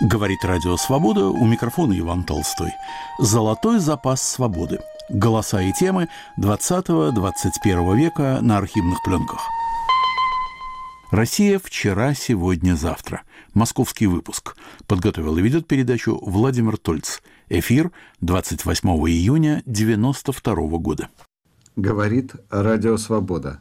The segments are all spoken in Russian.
Говорит Радио Свобода, у микрофона Иван Толстой. Золотой запас свободы. Голоса и темы 20-21 века на архивных пленках. Россия вчера, сегодня, завтра. Московский выпуск. Подготовил и ведет передачу Владимир Тольц. Эфир 28 июня 1992 года. Говорит Радио Свобода.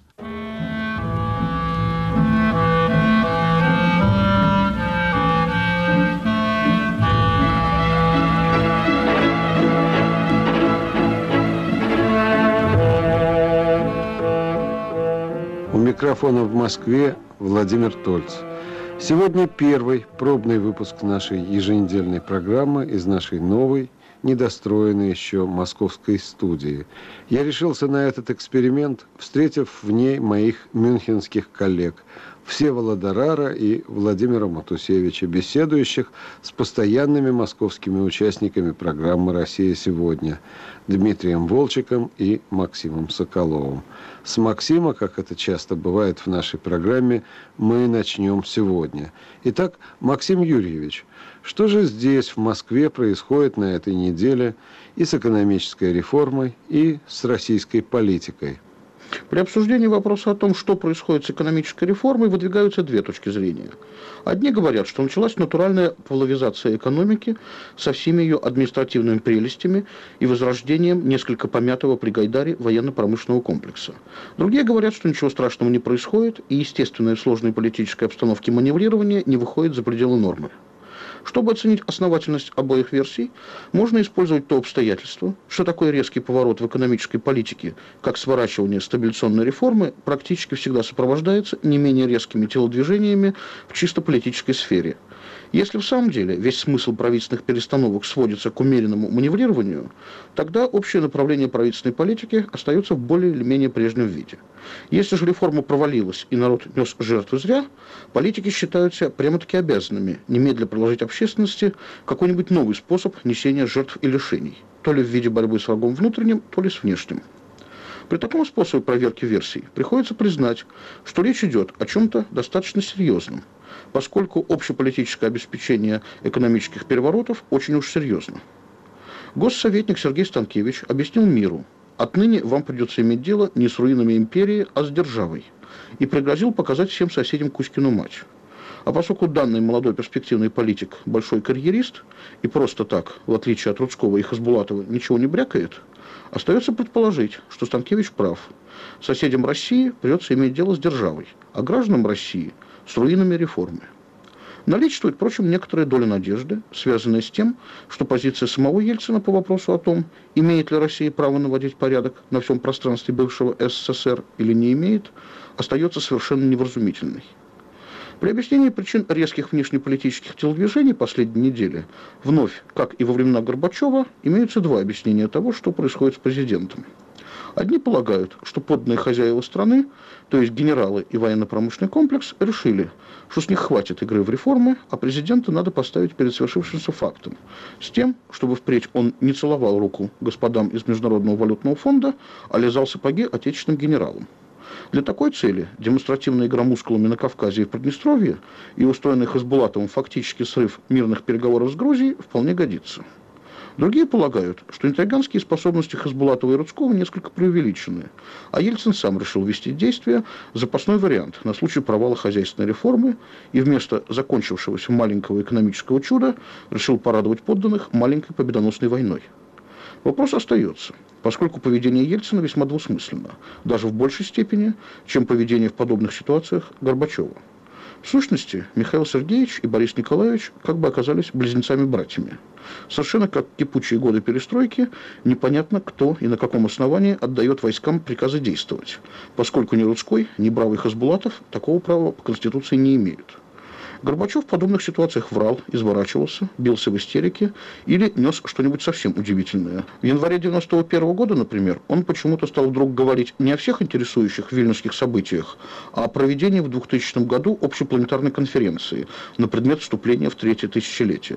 У микрофона в Москве Владимир Тольц. Сегодня первый пробный выпуск нашей еженедельной программы из нашей новой, недостроенной еще московской студии. Я решился на этот эксперимент, встретив в ней моих мюнхенских коллег Всеволода Рара и Владимира Матусевича, беседующих с постоянными московскими участниками программы «Россия сегодня» Дмитрием Волчеком и Максимом Соколовым. С Максима, как это часто бывает в нашей программе, мы начнем сегодня. Итак, Максим Юрьевич, что же здесь, в Москве, происходит на этой неделе и с экономической реформой, и с российской политикой? При обсуждении вопроса о том, что происходит с экономической реформой, выдвигаются две точки зрения. Одни говорят, что началась натуральная половизация экономики со всеми ее административными прелестями и возрождением несколько помятого при Гайдаре военно-промышленного комплекса. Другие говорят, что ничего страшного не происходит, и естественная в сложной политической обстановке маневрирование не выходит за пределы нормы. Чтобы оценить основательность обоих версий, можно использовать то обстоятельство, что такой резкий поворот в экономической политике, как сворачивание стабилизационной реформы, практически всегда сопровождается не менее резкими телодвижениями в чисто политической сфере. Если в самом деле весь смысл правительственных перестановок сводится к умеренному маневрированию, тогда общее направление правительственной политики остается в более или менее прежнем виде. Если же реформа провалилась и народ нес жертвы зря, политики считаются прямо-таки обязанными немедля предложить общественности какой-нибудь новый способ несения жертв и лишений, то ли в виде борьбы с врагом внутренним, то ли с внешним. При таком способе проверки версий приходится признать, что речь идет о чем-то достаточно серьезном, поскольку общеполитическое обеспечение экономических переворотов очень уж серьезно. Госсоветник Сергей Станкевич объяснил миру: отныне вам придется иметь дело не с руинами империи, а с державой, и пригрозил показать всем соседям Кузькину мать. А поскольку данный молодой перспективный политик большой карьерист и просто так, в отличие от Рудского и Хасбулатова, ничего не брякает, остается предположить, что Станкевич прав. Соседям России придется иметь дело с державой, а гражданам России – с руинами реформы. Наличествует, впрочем, некоторая доля надежды, связанная с тем, что позиция самого Ельцина по вопросу о том, имеет ли Россия право наводить порядок на всем пространстве бывшего СССР или не имеет, остается совершенно невразумительной. При объяснении причин резких внешнеполитических телодвижений последней недели вновь, как и во времена Горбачева, имеются два объяснения того, что происходит с президентом. Одни полагают, что подданные хозяева страны, то есть генералы и военно-промышленный комплекс, решили, что с них хватит игры в реформы, а президента надо поставить перед свершившимся фактом, с тем, чтобы впредь он не целовал руку господам из Международного валютного фонда, а лизал сапоги отечественным генералам. Для такой цели демонстративная игра мускулами на Кавказе и в Приднестровье и устроенный Хасбулатовым фактически срыв мирных переговоров с Грузией вполне годится. Другие полагают, что интриганские способности Хасбулатова и Рудского несколько преувеличены, а Ельцин сам решил ввести в действие запасной вариант на случай провала хозяйственной реформы и вместо закончившегося маленького экономического чуда решил порадовать подданных маленькой победоносной войной. Вопрос остается, поскольку поведение Ельцина весьма двусмысленно, даже в большей степени, чем поведение в подобных ситуациях Горбачева. В сущности, Михаил Сергеевич и Борис Николаевич как бы оказались близнецами-братьями. Совершенно как в кипучие годы перестройки, непонятно, кто и на каком основании отдает войскам приказы действовать, поскольку ни Рудской, ни бравый Хасбулатов такого права по Конституции не имеют. Горбачев в подобных ситуациях врал, изворачивался, бился в истерике или нес что-нибудь совсем удивительное. В январе 1991 года, например, он почему-то стал вдруг говорить не о всех интересующих вильнюсских событиях, а о проведении в 2000 году общепланетарной конференции на предмет вступления в третье тысячелетие.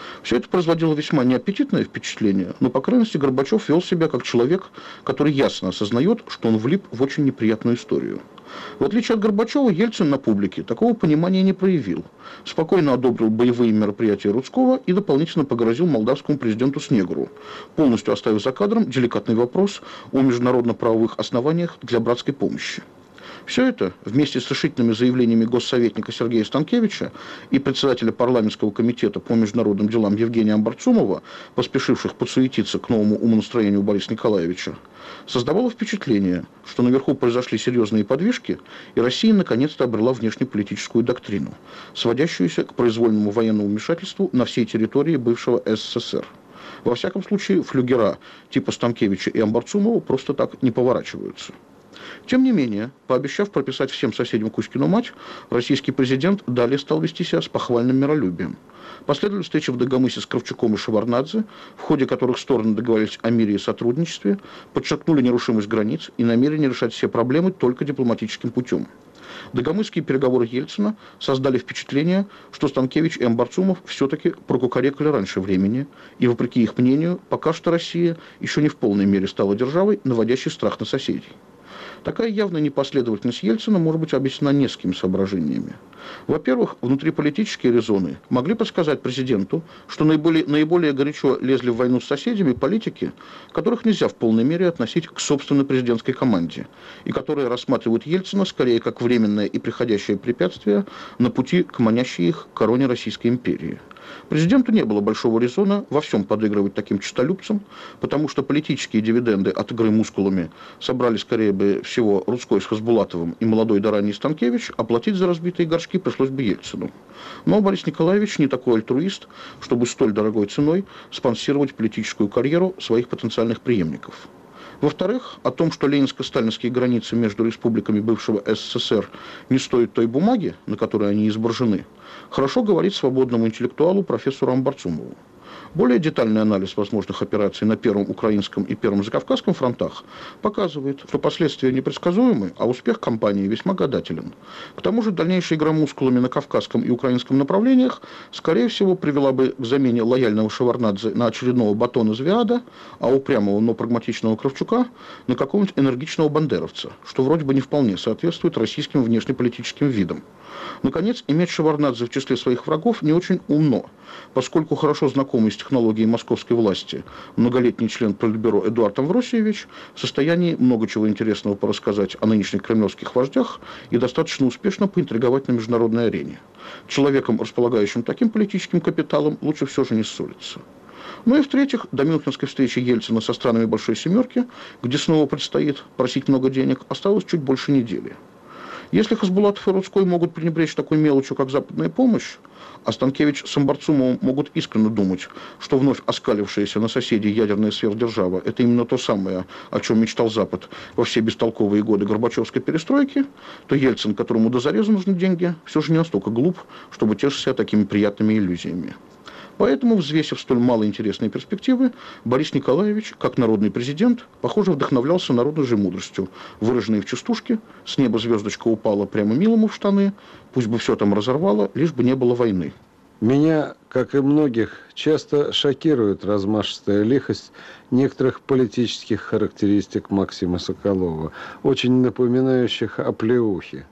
Все это производило весьма неаппетитное впечатление, но, по крайности, Горбачев вел себя как человек, который ясно осознает, что он влип в очень неприятную историю. В отличие от Горбачева, Ельцин на публике такого понимания не проявил. Спокойно одобрил боевые мероприятия Рудского и дополнительно погрозил молдавскому президенту Снегуру, полностью оставив за кадром деликатный вопрос о международно-правовых основаниях для братской помощи. Все это, вместе с решительными заявлениями госсоветника Сергея Станкевича и председателя парламентского комитета по международным делам Евгения Амбарцумова, поспешивших подсуетиться к новому умонастроению Бориса Николаевича, создавало впечатление, что наверху произошли серьезные подвижки, и Россия наконец-то обрела внешнеполитическую доктрину, сводящуюся к произвольному военному вмешательству на всей территории бывшего СССР. Во всяком случае, флюгера типа Станкевича и Амбарцумова просто так не поворачиваются. Тем не менее, пообещав прописать всем соседям Кузькину мать, российский президент далее стал вести себя с похвальным миролюбием. Последовали встречи в Дагомысе с Кравчуком и Шеварднадзе, в ходе которых стороны договорились о мире и сотрудничестве, подчеркнули нерушимость границ и намерение решать все проблемы только дипломатическим путем. Дагомысские переговоры Ельцина создали впечатление, что Станкевич и Амбарцумов все-таки прокукарекали раньше времени, и, вопреки их мнению, пока что Россия еще не в полной мере стала державой, наводящей страх на соседей. Такая явная непоследовательность Ельцина может быть объяснена несколькими соображениями. Во-первых, внутриполитические резоны могли подсказать президенту, что наиболее горячо лезли в войну с соседями политики, которых нельзя в полной мере относить к собственной президентской команде, и которые рассматривают Ельцина скорее как временное и приходящее препятствие на пути к манящей их короне Российской империи. Президенту не было большого резона во всем подыгрывать таким честолюбцам, потому что политические дивиденды от игры мускулами собрали скорее бы всего Рудской с Хасбулатовым и молодой да ранний Станкевич, а платить за разбитые горшки пришлось бы Ельцину. Но Борис Николаевич не такой альтруист, чтобы столь дорогой ценой спонсировать политическую карьеру своих потенциальных преемников. Во-вторых, о том, что ленинско-сталинские границы между республиками бывшего СССР не стоят той бумаги, на которой они изображены, хорошо говорит свободному интеллектуалу профессору Амбарцумову. Более детальный анализ возможных операций на Первом Украинском и Первом Закавказском фронтах показывает, что последствия непредсказуемы, а успех кампании весьма гадателен. К тому же дальнейшая игра мускулами на Кавказском и Украинском направлениях, скорее всего, привела бы к замене лояльного Шеварднадзе на очередного Батона Звиада, а упрямого, но прагматичного Кравчука на какого-нибудь энергичного бандеровца, что вроде бы не вполне соответствует российским внешнеполитическим видам. Наконец, иметь Шеварднадзе в числе своих врагов не очень умно, поскольку хорошо знакомый с технологией московской власти многолетний член Политбюро Эдуард Амвросиевич в состоянии много чего интересного порассказать о нынешних кремлевских вождях и достаточно успешно поинтриговать на международной арене. Человеком, располагающим таким политическим капиталом, лучше все же не ссориться. Ну и в-третьих, до мюнхенской встречи Ельцина со странами Большой Семерки, где снова предстоит просить много денег, осталось чуть больше недели. Если Хасбулатов и Рудской могут пренебречь такой мелочью, как западная помощь, а Станкевич с Амбарцумовым могут искренне думать, что вновь оскалившаяся на соседей ядерная сверхдержава – это именно то самое, о чем мечтал Запад во все бестолковые годы Горбачевской перестройки, то Ельцин, которому до зареза нужны деньги, все же не настолько глуп, чтобы тешить себя такими приятными иллюзиями. Поэтому, взвесив столь малоинтересные перспективы, Борис Николаевич, как народный президент, похоже, вдохновлялся народной же мудростью, выраженной в частушке «С неба звездочка упала прямо милому в штаны, пусть бы все там разорвало, лишь бы не было войны». Меня, как и многих, часто шокирует размашистая лихость некоторых политических характеристик Максима Соколова, очень напоминающих оплеухи.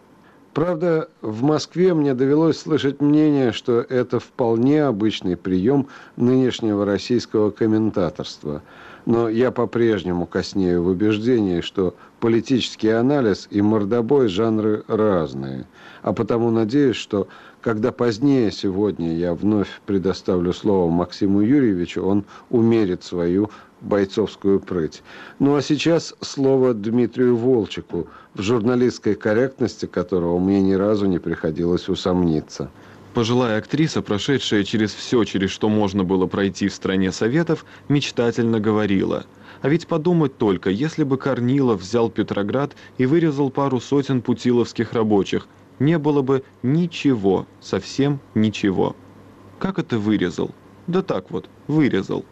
Правда, в Москве мне довелось слышать мнение, что это вполне обычный прием нынешнего российского комментаторства. Но я по-прежнему коснею в убеждении, что политический анализ и мордобой – жанры разные. А потому надеюсь, что когда позднее сегодня я вновь предоставлю слово Максиму Юрьевичу, он умерит свою бойцовскую прыть. Ну а сейчас слово Дмитрию Волчеку, в журналистской корректности которого мне ни разу не приходилось усомниться. Пожилая актриса, прошедшая через все, через что можно было пройти в стране Советов, мечтательно говорила: «А ведь подумать только, если бы Корнилов взял Петроград и вырезал пару сотен путиловских рабочих, не было бы ничего, совсем ничего». Как это вырезал? Да так вот, вырезал.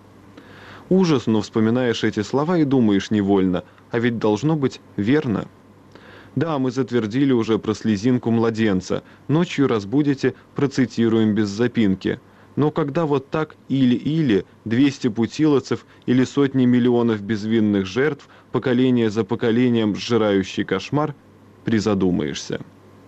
Ужас, но вспоминаешь эти слова и думаешь невольно, а ведь должно быть верно. Да, мы затвердили уже про слезинку младенца, ночью разбудите, процитируем без запинки. Но когда вот так или 200 путиловцев или сотни миллионов безвинных жертв, поколение за поколением сжирающий кошмар, призадумаешься.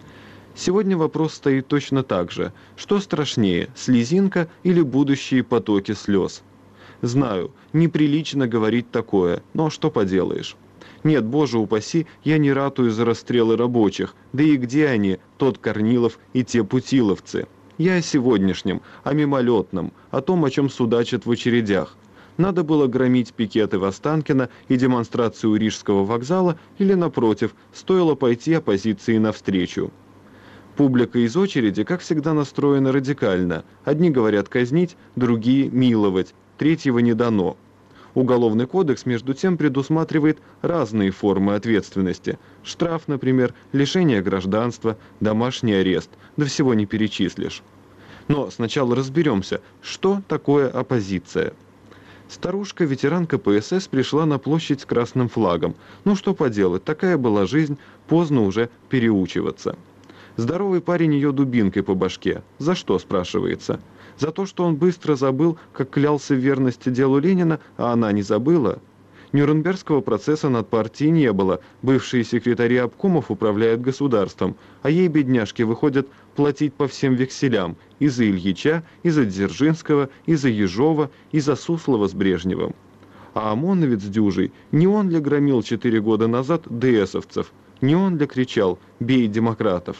Сегодня вопрос стоит точно так же. Что страшнее, слезинка или будущие потоки слез? Знаю, неприлично говорить такое, но что поделаешь. Нет, боже упаси, я не ратую за расстрелы рабочих, да и где они, тот Корнилов и те путиловцы? Я о сегодняшнем, о мимолетном, о том, о чем судачат в очередях. Надо было громить пикеты в Останкино и демонстрацию у Рижского вокзала, или, напротив, стоило пойти оппозиции навстречу. Публика из очереди, как всегда, настроена радикально. Одни говорят казнить, другие миловать, третьего не дано. Уголовный кодекс, между тем, предусматривает разные формы ответственности. Штраф, например, лишение гражданства, домашний арест, да всего не перечислишь. Но сначала разберемся, что такое оппозиция. Старушка, ветеран КПСС, пришла на площадь с красным флагом. Ну что поделать, такая была жизнь, поздно уже переучиваться. Здоровый парень ее дубинкой по башке. За что, спрашивается? За то, что он быстро забыл, как клялся в верности делу Ленина, а она не забыла? Нюрнбергского процесса над партией не было, бывшие секретари обкомов управляют государством, а ей, бедняжке, выходят платить по всем векселям, и за Ильича, и за Дзержинского, и за Ежова, и за Суслова с Брежневым. А ОМОНовец дюжий, не он ли громил 4 года назад ДСовцев, не он ли кричал «бей демократов»?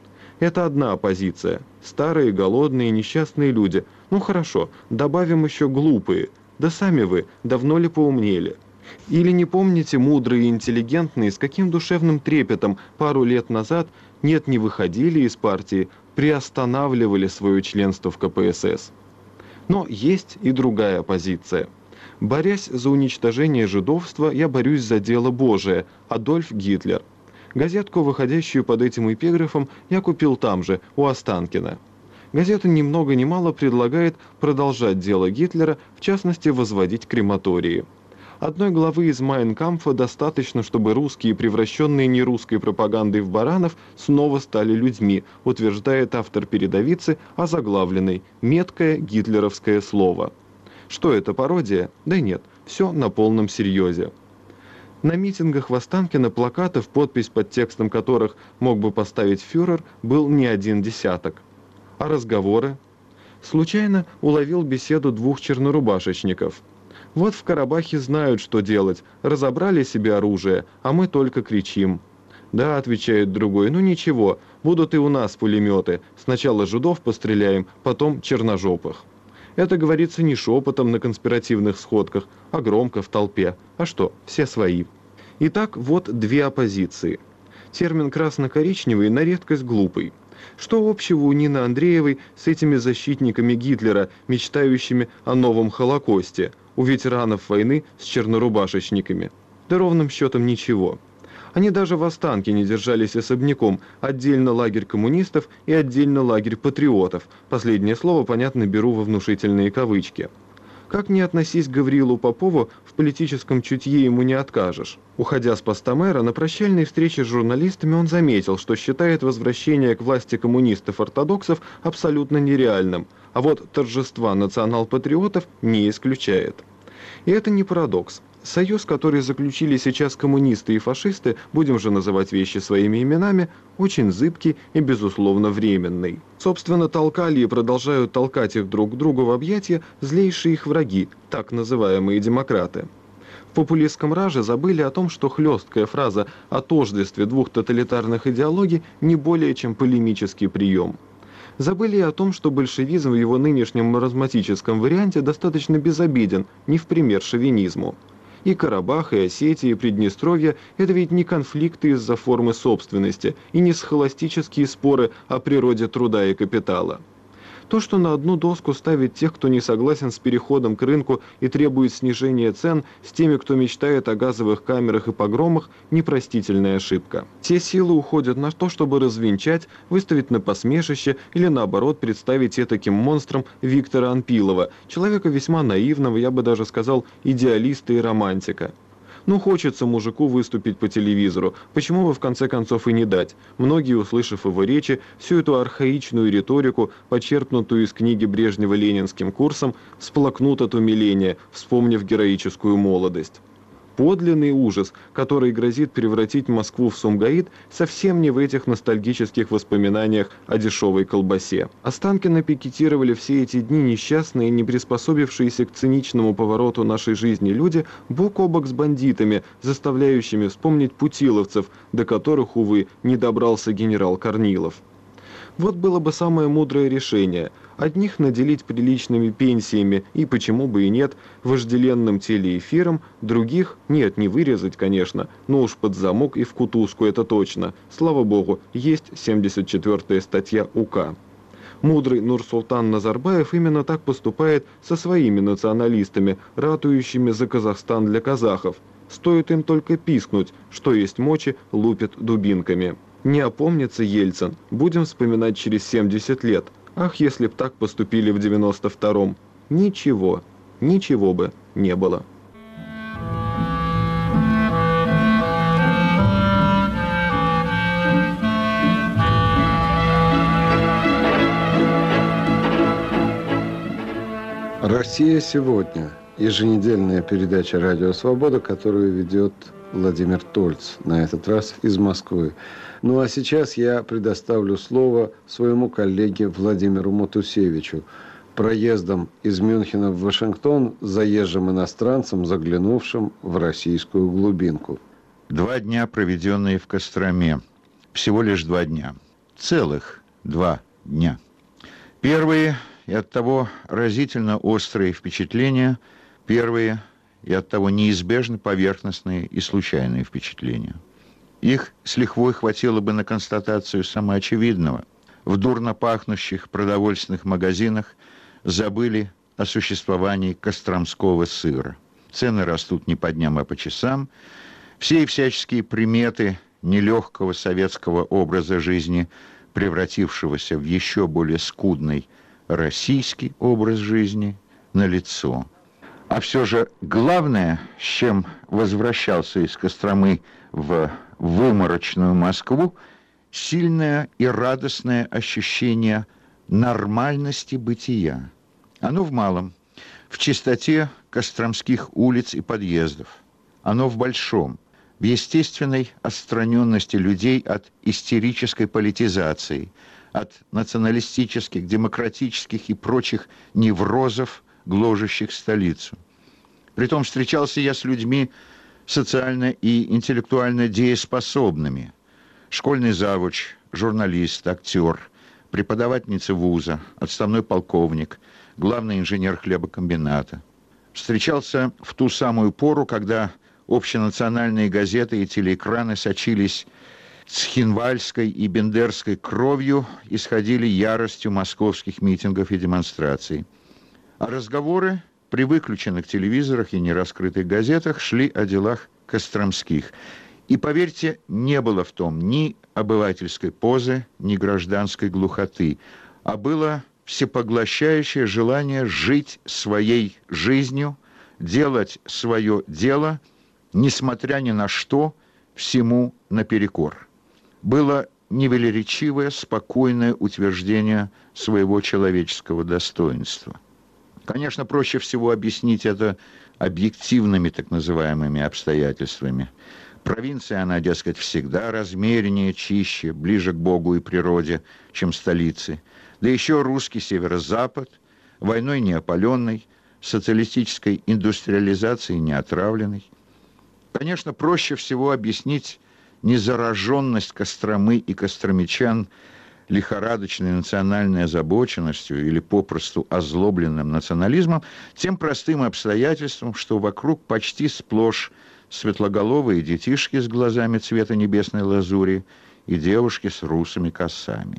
Это одна оппозиция. Старые, голодные, несчастные люди. Ну хорошо, добавим еще глупые. Да сами вы, давно ли поумнели? Или не помните, мудрые и интеллигентные, с каким душевным трепетом пару лет назад нет, не выходили из партии, приостанавливали свое членство в КПСС? Но есть и другая оппозиция. Борясь за уничтожение жидовства, я борюсь за дело Божие. Адольф Гитлер. Газетку, выходящую под этим эпиграфом, я купил там же, у Останкина. Газета ни много ни мало предлагает продолжать дело Гитлера, в частности, возводить крематории. Одной главы из «Майн кампфа» достаточно, чтобы русские, превращенные нерусской пропагандой в баранов, снова стали людьми, утверждает автор передовицы, озаглавленной «Меткое гитлеровское слово». Что это, пародия? Да нет, все на полном серьезе. На митингах в Останкино плакатов, подпись под текстом которых мог бы поставить фюрер, был не один десяток. А разговоры? Случайно уловил беседу 2 чернорубашечников. Вот в Карабахе знают, что делать, разобрали себе оружие, а мы только кричим. Да, отвечает другой, ну ничего, будут и у нас пулеметы, сначала жидов постреляем, потом черножопых. Это говорится не шепотом на конспиративных сходках, а громко в толпе. А что, все свои. Итак, вот 2 оппозиции. Термин «красно-коричневый» на редкость глупый. Что общего у Нины Андреевой с этими защитниками Гитлера, мечтающими о новом Холокосте, у ветеранов войны с чернорубашечниками? Да ровным счетом ничего. Они даже в Останкине держались особняком, отдельно лагерь коммунистов и отдельно лагерь патриотов. Последнее слово, понятно, беру во внушительные кавычки. Как ни относись к Гаврилу Попову, в политическом чутье ему не откажешь. Уходя с поста мэра, на прощальной встрече с журналистами он заметил, что считает возвращение к власти коммунистов-ортодоксов абсолютно нереальным, а вот торжества национал-патриотов не исключает. И это не парадокс. Союз, который заключили сейчас коммунисты и фашисты, будем же называть вещи своими именами, очень зыбкий и, безусловно, временный. Собственно, толкали и продолжают толкать их друг к другу в объятия злейшие их враги, так называемые демократы. В популистском раже забыли о том, что хлесткая фраза о тождестве 2 тоталитарных идеологий не более чем полемический прием. Забыли о том, что большевизм в его нынешнем маразматическом варианте достаточно безобиден, не в пример шовинизму. И Карабах, и Осетия, и Приднестровье – это ведь не конфликты из-за формы собственности и не схоластические споры о природе труда и капитала. То, что на одну доску ставит тех, кто не согласен с переходом к рынку и требует снижения цен, с теми, кто мечтает о газовых камерах и погромах, непростительная ошибка. Те силы уходят на то, чтобы развенчать, выставить на посмешище или, наоборот, представить этаким монстром Виктора Анпилова, человека весьма наивного, я бы даже сказал, идеалиста и романтика. Ну, хочется мужику выступить по телевизору, почему бы в конце концов и не дать? Многие, услышав его речи, всю эту архаичную риторику, почерпнутую из книги Брежнева ленинским курсом, всплакнут от умиления, вспомнив героическую молодость. Подлинный ужас, который грозит превратить Москву в Сумгаит, совсем не в этих ностальгических воспоминаниях о дешевой колбасе. Останкино пикетировали все эти дни несчастные, не приспособившиеся к циничному повороту нашей жизни люди, бок о бок с бандитами, заставляющими вспомнить путиловцев, до которых, увы, не добрался генерал Корнилов. Вот было бы самое мудрое решение. Одних наделить приличными пенсиями и, почему бы и нет, вожделенным телеэфиром, других, нет, не вырезать, конечно, но уж под замок и в кутузку, это точно. Слава богу, есть 74-я статья УК. Мудрый Нурсултан Назарбаев именно так поступает со своими националистами, ратующими за Казахстан для казахов. Стоит им только пискнуть, что есть мочи, лупят дубинками. Не опомнится Ельцин, будем вспоминать через 70 лет. Ах, если б так поступили в 92-м. Ничего бы не было. «Россия сегодня» – еженедельная передача «Радио Свобода», которую ведет Владимир Тольц, на этот раз из Москвы. Ну а сейчас я предоставлю слово своему коллеге Владимиру Матусевичу, проездом из Мюнхена в Вашингтон, заезжим иностранцем, заглянувшим в российскую глубинку. 2 дня, проведенные в Костроме. Всего лишь 2 дня. Целых 2 дня. Первые и оттого разительно острые впечатления, первые и оттого неизбежно поверхностные и случайные впечатления. Их с лихвой хватило бы на констатацию самоочевидного. В дурно пахнущих продовольственных магазинах забыли о существовании костромского сыра. Цены растут не по дням, а по часам. Все и всяческие приметы нелегкого советского образа жизни, превратившегося в еще более скудный российский образ жизни, налицо. А все же главное, с чем возвращался из Костромы в выморочную Москву, сильное и радостное ощущение нормальности бытия. Оно в малом, в чистоте костромских улиц и подъездов. Оно в большом, в естественной отстраненности людей от истерической политизации, от националистических, демократических и прочих неврозов, гложущих столицу. Притом встречался я с людьми социально и интеллектуально дееспособными. Школьный завуч, журналист, актер, преподавательница вуза, отставной полковник, главный инженер хлебокомбината. Встречался в ту самую пору, когда общенациональные газеты и телеэкраны сочились цхинвальской и бендерской кровью, исходили яростью московских митингов и демонстраций. А разговоры при выключенных телевизорах и нераскрытых газетах шли о делах костромских. И, поверьте, не было в том ни обывательской позы, ни гражданской глухоты, а было всепоглощающее желание жить своей жизнью, делать свое дело, несмотря ни на что, всему наперекор. Было невелеречивое, спокойное утверждение своего человеческого достоинства. Конечно, проще всего объяснить это объективными так называемыми обстоятельствами. Провинция, она, дескать, всегда размереннее, чище, ближе к Богу и природе, чем столицы. Да еще русский северо-запад, войной не опаленный, социалистической индустриализацией не отравленный. Конечно, проще всего объяснить незараженность Костромы и костромичан лихорадочной национальной озабоченностью или попросту озлобленным национализмом тем простым обстоятельством, что вокруг почти сплошь светлоголовые детишки с глазами цвета небесной лазури и девушки с русыми косами.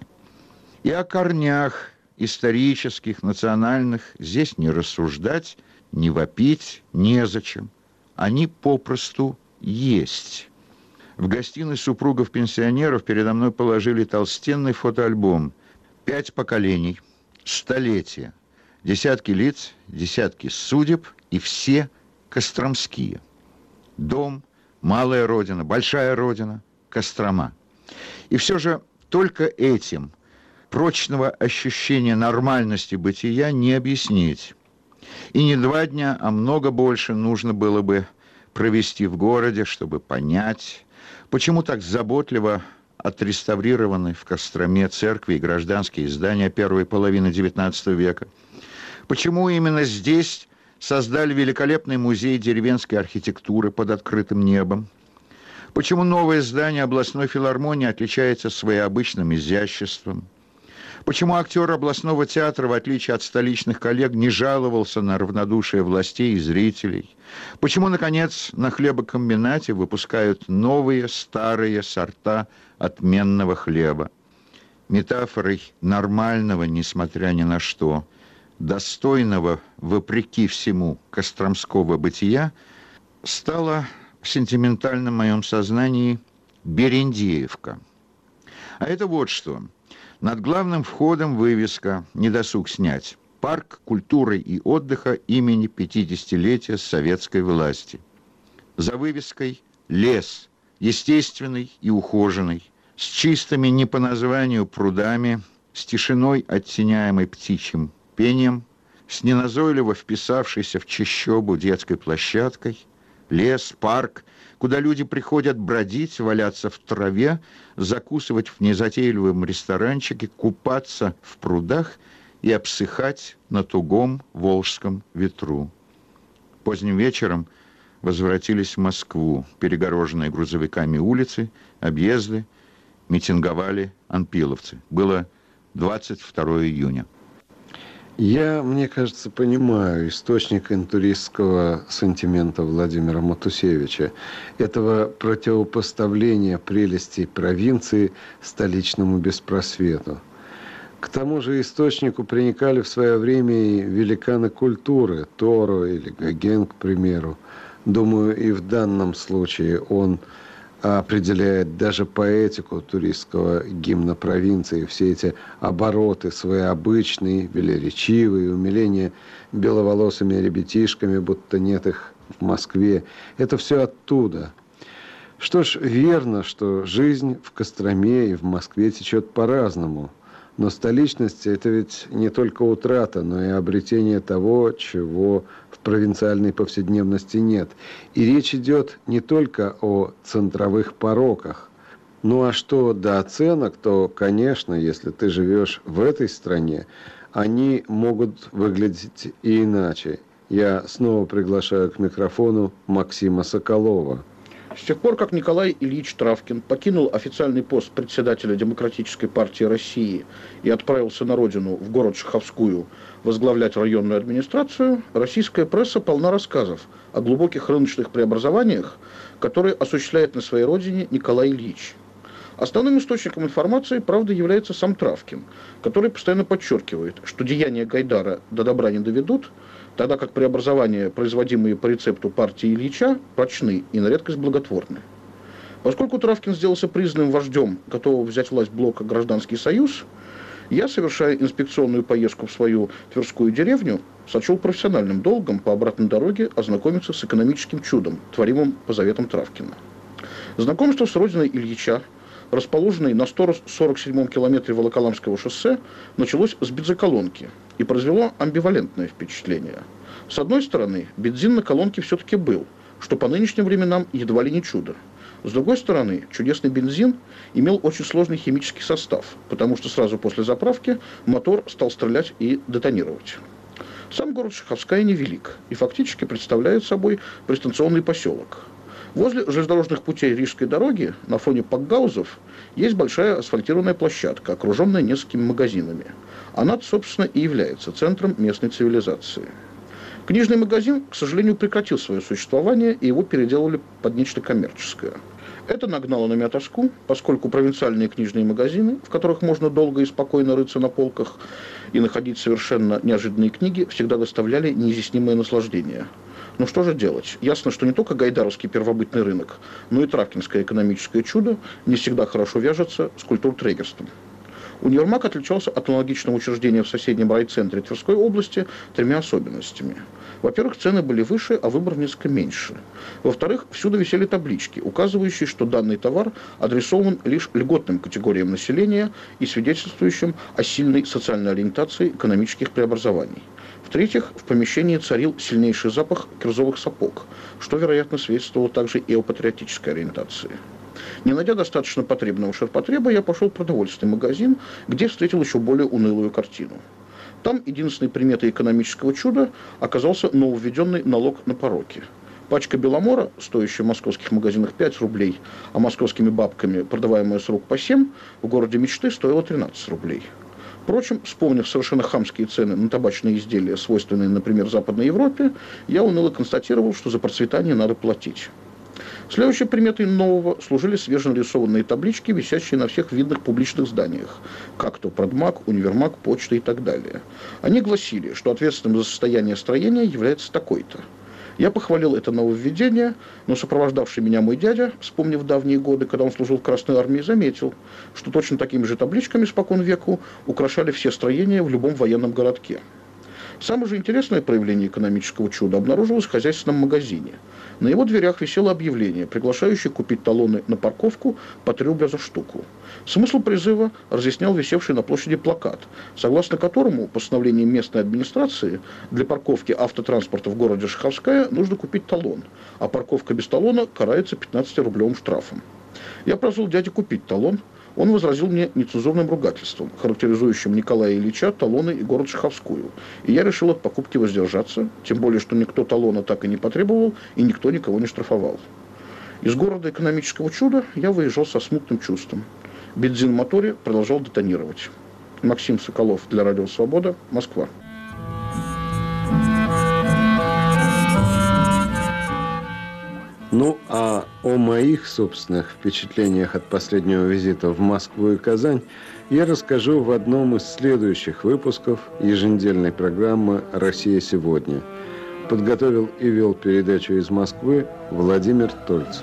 И о корнях исторических, национальных здесь не рассуждать, не вопить незачем. Они попросту есть. В гостиной супругов-пенсионеров передо мной положили толстенный фотоальбом. 5 поколений, столетия, десятки лиц, десятки судеб и все костромские. Дом, малая родина, большая родина, Кострома. И все же только этим прочного ощущения нормальности бытия не объяснить. И не 2 дня, а много больше нужно было бы провести в городе, чтобы понять, почему так заботливо отреставрированы в Костроме церкви и гражданские здания первой половины XIX века, почему именно здесь создали великолепный музей деревенской архитектуры под открытым небом, почему новое здание областной филармонии отличается своим обычным изяществом, почему актер областного театра, в отличие от столичных коллег, не жаловался на равнодушие властей и зрителей, почему, наконец, на хлебокомбинате выпускают новые старые сорта отменного хлеба. Метафорой нормального, несмотря ни на что, достойного, вопреки всему, костромского бытия, стала в сентиментальном моем сознании Берендеевка. А это вот что. Над главным входом вывеска «Не досуг снять». Парк культуры и отдыха имени 50-летия советской власти. За вывеской лес, естественный и ухоженный, с чистыми не по названию прудами, с тишиной, оттеняемой птичьим пением, с неназойливо вписавшейся в чащобу детской площадкой, лес, парк, куда люди приходят бродить, валяться в траве, закусывать в незатейливом ресторанчике, купаться в прудах и обсыхать на тугом волжском ветру. Поздним вечером возвратились в Москву, перегороженные грузовиками улицы, объезды, митинговали анпиловцы. Было 22 июня. Я, мне кажется, понимаю источник интуристского сантимента Владимира Матусевича, этого противопоставления прелестей провинции столичному беспросвету. К тому же источнику приникали в свое время и великаны культуры, Торо или Гоген, к примеру. Думаю, и в данном случае он определяет даже поэтику туристского гимна провинции, все эти обороты своеобычные, велеречивые, умиление беловолосыми ребятишками, будто нет их в Москве. Это все оттуда. Что ж, верно, что жизнь в Костроме и в Москве течет по-разному. Но столичность – это ведь не только утрата, но и обретение того, чего в провинциальной повседневности нет. И речь идет не только о центровых пороках. Ну а что до оценок, то, конечно, если ты живешь в этой стране, они могут выглядеть и иначе. Я снова приглашаю к микрофону Максима Соколова. С тех пор, как Николай Ильич Травкин покинул официальный пост председателя Демократической партии России и отправился на родину, в город Шаховскую, возглавлять районную администрацию, российская пресса полна рассказов о глубоких рыночных преобразованиях, которые осуществляет на своей родине Николай Ильич. Основным источником информации, правда, является сам Травкин, который постоянно подчеркивает, что деяния Гайдара до добра не доведут, тогда как преобразования, производимые по рецепту партии Ильича, прочны и на редкость благотворны. Поскольку Травкин сделался признанным вождем, готового взять власть блока «Гражданский союз», я, совершая инспекционную поездку в свою Тверскую деревню, сочел профессиональным долгом по обратной дороге ознакомиться с экономическим чудом, творимым по заветам Травкина. Знакомство с родиной Ильича, расположенной на 147-м километре Волоколамского шоссе, началось с бензоколонки и произвело амбивалентное впечатление. С одной стороны, бензин на колонке все-таки был, что по нынешним временам едва ли не чудо. С другой стороны, чудесный бензин имел очень сложный химический состав, потому что сразу после заправки мотор стал стрелять и детонировать. Сам город Шаховская невелик и фактически представляет собой пристанционный поселок. Возле железнодорожных путей Рижской дороги на фоне пакгаузов есть большая асфальтированная площадка, окруженная несколькими магазинами. Она, собственно, и является центром местной цивилизации. Книжный магазин, к сожалению, прекратил свое существование, и его переделали под нечто коммерческое. Это нагнало на меня тоску, поскольку провинциальные книжные магазины, в которых можно долго и спокойно рыться на полках и находить совершенно неожиданные книги, всегда доставляли неизъяснимое наслаждение. Но что же делать? Ясно, что не только гайдаровский первобытный рынок, но и травкинское экономическое чудо не всегда хорошо вяжется с культуртрегерством. Универмаг отличался от аналогичного учреждения в соседнем райцентре Тверской области тремя особенностями. Во-первых, цены были выше, а выбор несколько меньше. Во-вторых, всюду висели таблички, указывающие, что данный товар адресован лишь льготным категориям населения и свидетельствующим о сильной социальной ориентации экономических преобразований. В-третьих, в помещении царил сильнейший запах кирзовых сапог, что, вероятно, свидетельствовало также и о патриотической ориентации. Не найдя достаточно потребного ширпотреба, я пошел в продовольственный магазин, где встретил еще более унылую картину. Там единственной приметой экономического чуда оказался нововведенный налог на пороки. Пачка беломора, стоящая в московских магазинах 5 рублей, а московскими бабками, продаваемая с рук по 7, в городе мечты стоила 13 рублей. Впрочем, вспомнив совершенно хамские цены на табачные изделия, свойственные, например, Западной Европе, я уныло констатировал, что за процветание надо платить. Следующей приметой нового служили свеженарисованные таблички, висящие на всех видных публичных зданиях, как то Продмаг, Универмаг, Почта и так далее. Они гласили, что ответственным за состояние строения является такой-то. Я похвалил это нововведение, но сопровождавший меня мой дядя, вспомнив давние годы, когда он служил в Красной армии, заметил, что точно такими же табличками спокон веку украшали все строения в любом военном городке. Самое же интересное проявление экономического чуда обнаружилось в хозяйственном магазине. На его дверях висело объявление, приглашающее купить талоны на парковку по 3 рубля за штуку. Смысл призыва разъяснял висевший на площади плакат, согласно которому постановлением местной администрации для парковки автотранспорта в городе Шаховская нужно купить талон, а парковка без талона карается 15-рублевым штрафом. Я просил дядю купить талон. Он возразил мне нецензурным ругательством, характеризующим Николая Ильича, талоны и город Шаховскую. И я решил от покупки воздержаться, тем более, что никто талона так и не потребовал, и никто никого не штрафовал. Из города экономического чуда я выезжал со смутным чувством. Бензин в моторе продолжал детонировать. Максим Соколов для Радио Свобода, Москва. Ну, а о моих собственных впечатлениях от последнего визита в Москву и Казань я расскажу в одном из следующих выпусков еженедельной программы «Россия сегодня». Подготовил и вел передачу из Москвы Владимир Тольц.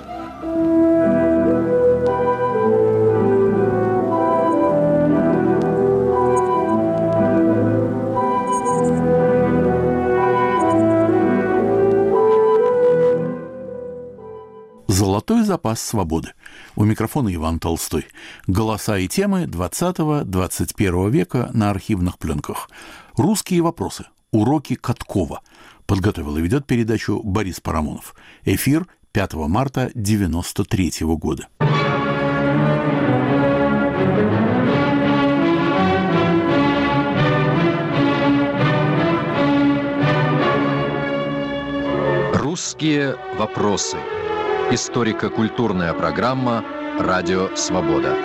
Золотой запас свободы. У микрофона Иван Толстой. Голоса и темы 20-21 века на архивных пленках. Русские вопросы. Уроки Каткова. Подготовил и ведет передачу Борис Парамонов. Эфир 5 марта 1993 года. Русские вопросы. Историко-культурная программа «Радио Свобода».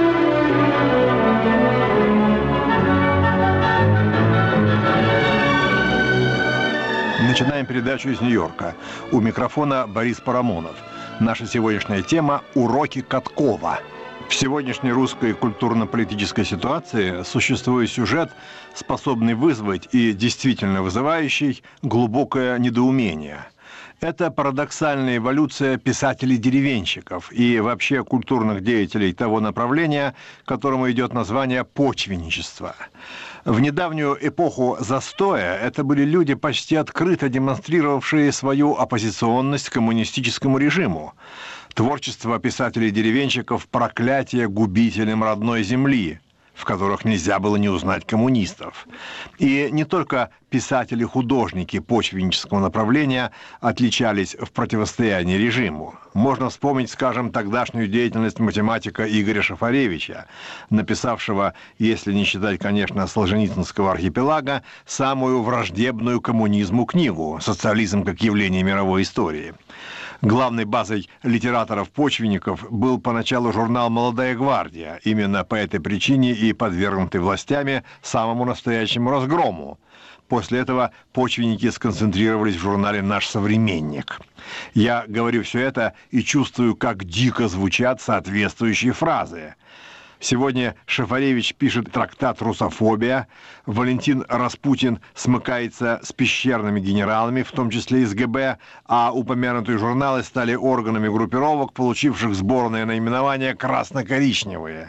Начинаем передачу из Нью-Йорка. У микрофона Борис Парамонов. Наша сегодняшняя тема – уроки Каткова. В сегодняшней русской культурно-политической ситуации существует сюжет, способный вызвать и действительно вызывающий глубокое недоумение. Это парадоксальная эволюция писателей-деревенщиков и вообще культурных деятелей того направления, которому идет название почвенничество. В недавнюю эпоху застоя это были люди, почти открыто демонстрировавшие свою оппозиционность к коммунистическому режиму. Творчество писателей-деревенщиков – проклятие губителям родной земли, в которых нельзя было не узнать коммунистов. И не только писатели-художники почвеннического направления отличались в противостоянии режиму. Можно вспомнить, скажем, тогдашнюю деятельность математика Игоря Шафаревича, написавшего, если не считать, конечно, Солженицынского архипелага, самую враждебную коммунизму книгу «Социализм как явление мировой истории». Главной базой литераторов-почвенников был поначалу журнал «Молодая гвардия», именно по этой причине и подвергнутый властями самому настоящему разгрому. После этого почвенники сконцентрировались в журнале «Наш современник». Я говорю все это и чувствую, как дико звучат соответствующие фразы. Сегодня Шафаревич пишет трактат «Русофобия», Валентин Распутин смыкается с пещерными генералами, в том числе из ГБ, а упомянутые журналы стали органами группировок, получивших сборное наименование «красно-коричневые».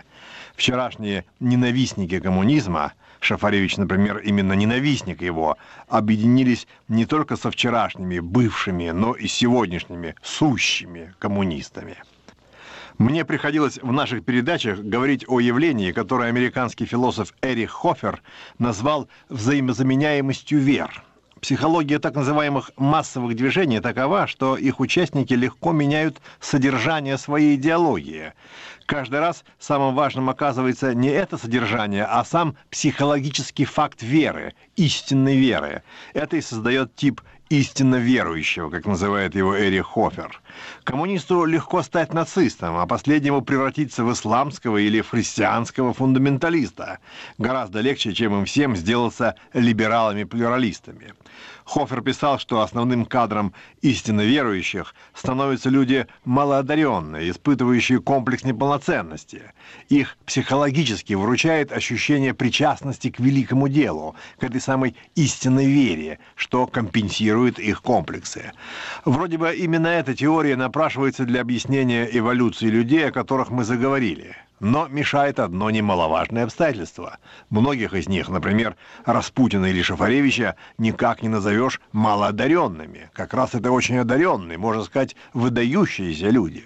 Вчерашние ненавистники коммунизма, Шафаревич, например, именно ненавистник его, объединились не только со вчерашними бывшими, но и сегодняшними сущими коммунистами. Мне приходилось в наших передачах говорить о явлении, которое американский философ Эрих Хофер назвал взаимозаменяемостью вер. Психология так называемых массовых движений такова, что их участники легко меняют содержание своей идеологии. Каждый раз самым важным оказывается не это содержание, а сам психологический факт веры, истинной веры. Это и создает тип истинно верующего, как называет его Эрих Хофер. Коммунисту легко стать нацистом, а последнему превратиться в исламского или в христианского фундаменталиста. Гораздо легче, чем им всем сделаться либералами-плюралистами. Хофер писал, что основным кадром истинно верующих становятся люди малоодаренные, испытывающие комплекс неполноценности. Их психологически выручает ощущение причастности к великому делу, к этой самой истинной вере, что компенсирует их комплексы. Вроде бы именно эта теория напрашивается для объяснения эволюции людей, о которых мы заговорили. Но мешает одно немаловажное обстоятельство. Многих из них, например, Распутина или Шафаревича, никак не назовешь малоодаренными. Как раз это очень одаренные, можно сказать, выдающиеся люди.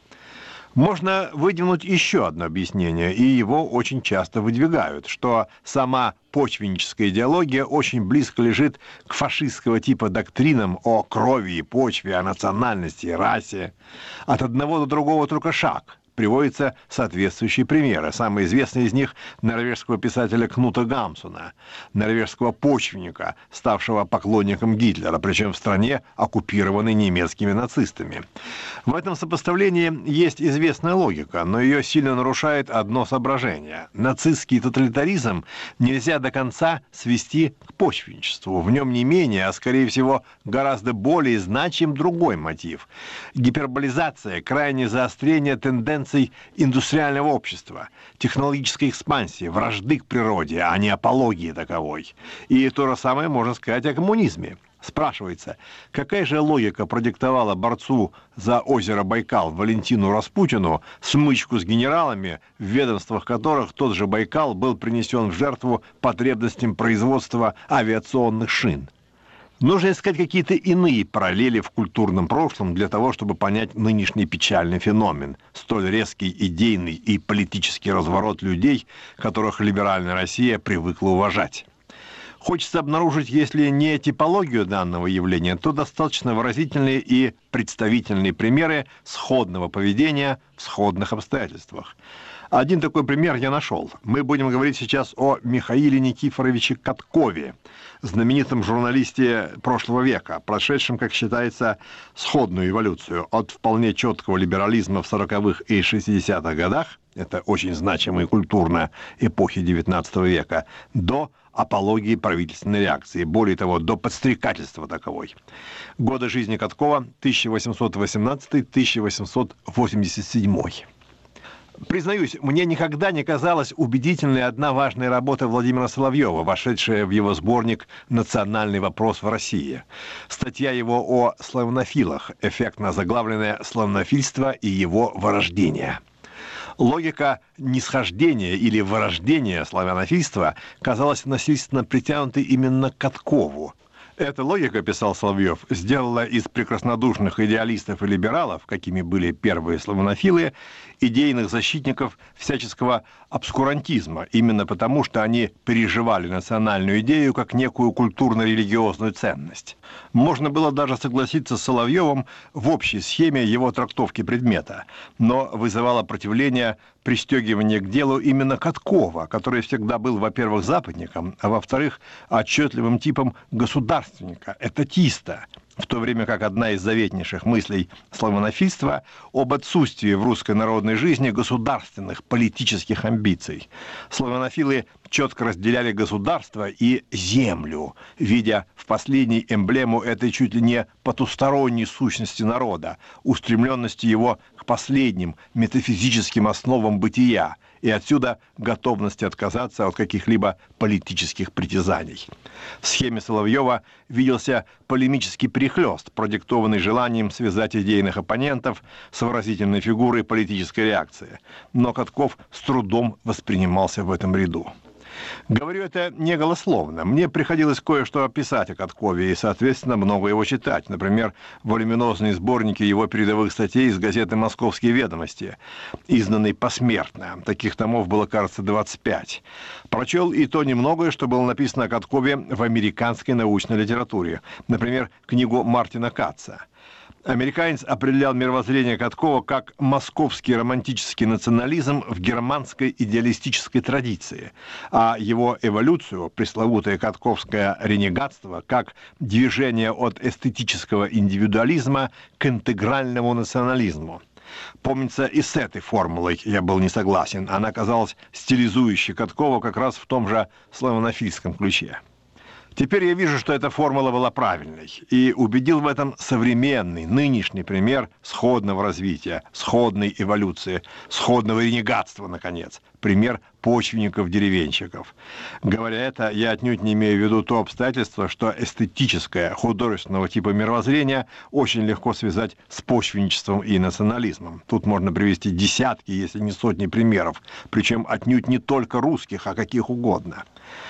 Можно выдвинуть еще одно объяснение, и его очень часто выдвигают, что сама почвенническая идеология очень близко лежит к фашистского типа доктринам о крови и почве, о национальности и расе. От одного до другого только шаг. Приводятся соответствующие примеры. Самый известный из них – норвежского писателя Кнута Гамсуна, норвежского почвенника, ставшего поклонником Гитлера, причем в стране, оккупированной немецкими нацистами. В этом сопоставлении есть известная логика, но ее сильно нарушает одно соображение. Нацистский тоталитаризм нельзя до конца свести к почвенничеству. В нем не менее, а скорее всего гораздо более значим другой мотив – гиперболизация, крайнее заострение тенденций индустриального общества, технологической экспансии, вражды к природе, а не апологии таковой. И то же самое можно сказать о коммунизме. Спрашивается, какая же логика продиктовала борцу за озеро Байкал Валентину Распутину смычку с генералами, в ведомствах которых тот же Байкал был принесен в жертву потребностям производства авиационных шин? Нужно искать какие-то иные параллели в культурном прошлом для того, чтобы понять нынешний печальный феномен, столь резкий идейный и политический разворот людей, которых либеральная Россия привыкла уважать. Хочется обнаружить, если не типологию данного явления, то достаточно выразительные и представительные примеры сходного поведения в сходных обстоятельствах. Один такой пример я нашел. Мы будем говорить сейчас о Михаиле Никифоровиче Каткове, знаменитом журналисте прошлого века, прошедшем, как считается, сходную эволюцию от вполне четкого либерализма в 40-х и 60-х годах, это очень значимые культурно эпохи XIX века, до апологии правительственной реакции, более того, до подстрекательства таковой. Годы жизни Каткова 1818-1887. Признаюсь, мне никогда не казалась убедительной одна важная работа Владимира Соловьева, вошедшая в его сборник «Национальный вопрос в России». Статья его о славянофилах, эффектно заглавленная «Славянофильство и его вырождение». Логика нисхождения или вырождения славянофильства казалась насильственно притянутой именно к Каткову. Эта логика, писал Соловьев, сделала из прекраснодушных идеалистов и либералов, какими были первые славянофилы, идейных защитников всяческого обскурантизма, именно потому, что они переживали национальную идею как некую культурно-религиозную ценность. Можно было даже согласиться с Соловьевым в общей схеме его трактовки предмета, но вызывало противление пристегивание к делу именно Каткова, который всегда был, во-первых, западником, а во-вторых, отчетливым типом государственника, этатиста, в то время как одна из заветнейших мыслей славянофильства об отсутствии в русской народной жизни государственных политических амбиций. Славянофилы четко разделяли государство и землю, видя в последней эмблему этой чуть ли не потусторонней сущности народа, устремленности его к последним метафизическим основам бытия, и отсюда готовности отказаться от каких-либо политических притязаний. В схеме Соловьева виделся полемический перехлёст, продиктованный желанием связать идейных оппонентов с выразительной фигурой политической реакции. Но Катков с трудом воспринимался в этом ряду. Говорю это не голословно. Мне приходилось кое-что писать о Каткове и, соответственно, много его читать. Например, волюминозные сборники его передовых статей из газеты «Московские ведомости», изданные посмертно. Таких томов было, кажется, 25. Прочел и то немногое, что было написано о Каткове в американской научной литературе. Например, книгу Мартина Катца. Американец определял мировоззрение Каткова как московский романтический национализм в германской идеалистической традиции, а его эволюцию, пресловутое катковское ренегатство, как движение от эстетического индивидуализма к интегральному национализму. Помнится, и с этой формулой я был не согласен. Она казалась стилизующей Каткова как раз в том же славянофильском ключе. Теперь я вижу, что эта формула была правильной, и убедил в этом современный, нынешний пример сходного развития, сходной эволюции, сходного ренегатства, наконец, пример почвенников-деревенщиков. Говоря это, я отнюдь не имею в виду то обстоятельство, что эстетическое, художественного типа мировоззрения очень легко связать с почвенничеством и национализмом. Тут можно привести десятки, если не сотни примеров, причем отнюдь не только русских, а каких угодно.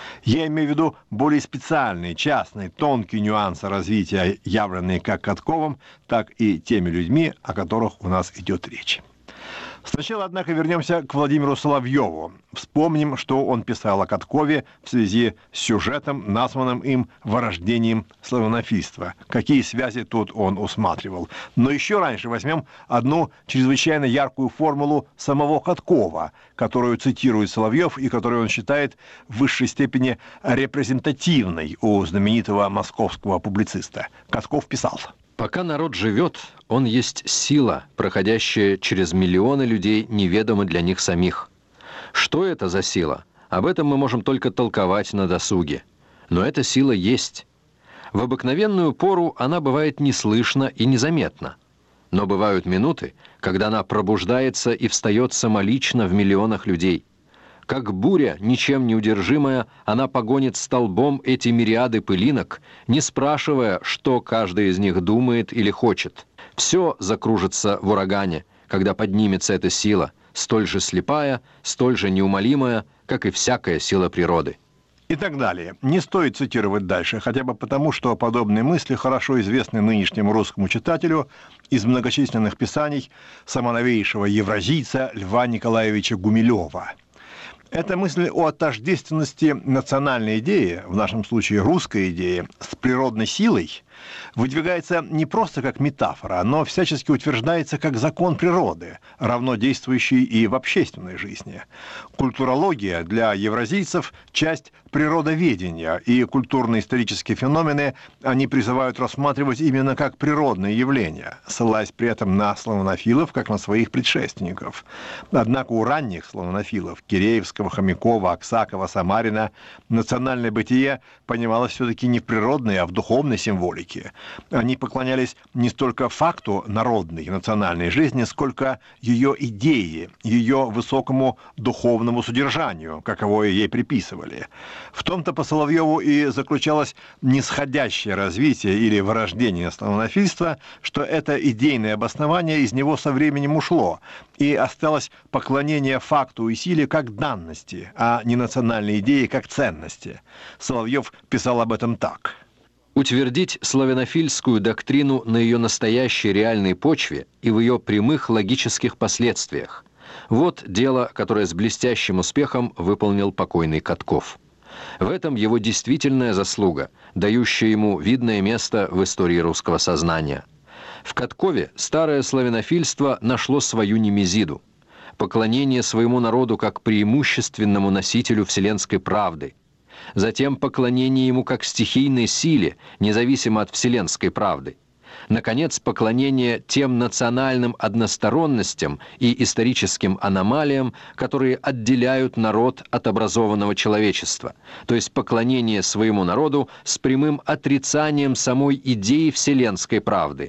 Я имею в виду более специальные, частные, тонкие нюансы развития, явленные как Катковым, так и теми людьми, о которых у нас идет речь. Сначала, однако, вернемся к Владимиру Соловьеву. Вспомним, что он писал о Каткове в связи с сюжетом, названным им «Вырождением славянофильства». Какие связи тут он усматривал. Но еще раньше возьмем одну чрезвычайно яркую формулу самого Каткова, которую цитирует Соловьев и которую он считает в высшей степени репрезентативной у знаменитого московского публициста. Катков писал: «Пока народ живет, он есть сила, проходящая через миллионы людей, неведомо для них самих. Что это за сила? Об этом мы можем только толковать на досуге. Но эта сила есть. В обыкновенную пору она бывает неслышна и незаметна. Но бывают минуты, когда она пробуждается и встает самолично в миллионах людей. Как буря, ничем не удержимая, она погонит столбом эти мириады пылинок, не спрашивая, что каждый из них думает или хочет. Все закружится в урагане, когда поднимется эта сила, столь же слепая, столь же неумолимая, как и всякая сила природы». И так далее. Не стоит цитировать дальше, хотя бы потому, что подобные мысли хорошо известны нынешнему русскому читателю из многочисленных писаний самоновейшего евразийца Льва Николаевича Гумилева. Эта мысль о тождественности национальной идеи, в нашем случае русской идеи, с природной силой, выдвигается не просто как метафора, но всячески утверждается как закон природы, равно действующий и в общественной жизни. Культурология для евразийцев – часть природоведения, и культурно-исторические феномены они призывают рассматривать именно как природные явления, ссылаясь при этом на славянофилов, как на своих предшественников. Однако у ранних славянофилов – Киреевского, Хомякова, Аксакова, Самарина – национальное бытие понималось все-таки не в природной, а в духовной символике. Они поклонялись не столько факту народной национальной жизни, сколько ее идее, ее высокому духовному содержанию, каковое ей приписывали. В том-то по Соловьеву и заключалось нисходящее развитие или вырождение славянофильства, что это идейное обоснование из него со временем ушло, и осталось поклонение факту и силе как данности, а не национальной идее как ценности. Соловьев писал об этом так: «Утвердить славянофильскую доктрину на ее настоящей реальной почве и в ее прямых логических последствиях – вот дело, которое с блестящим успехом выполнил покойный Катков. В этом его действительная заслуга, дающая ему видное место в истории русского сознания. В Каткове старое славянофильство нашло свою немезиду – поклонение своему народу как преимущественному носителю вселенской правды, затем поклонение ему как стихийной силе, независимо от вселенской правды, наконец, поклонение тем национальным односторонностям и историческим аномалиям, которые отделяют народ от образованного человечества, то есть поклонение своему народу с прямым отрицанием самой идеи вселенской правды.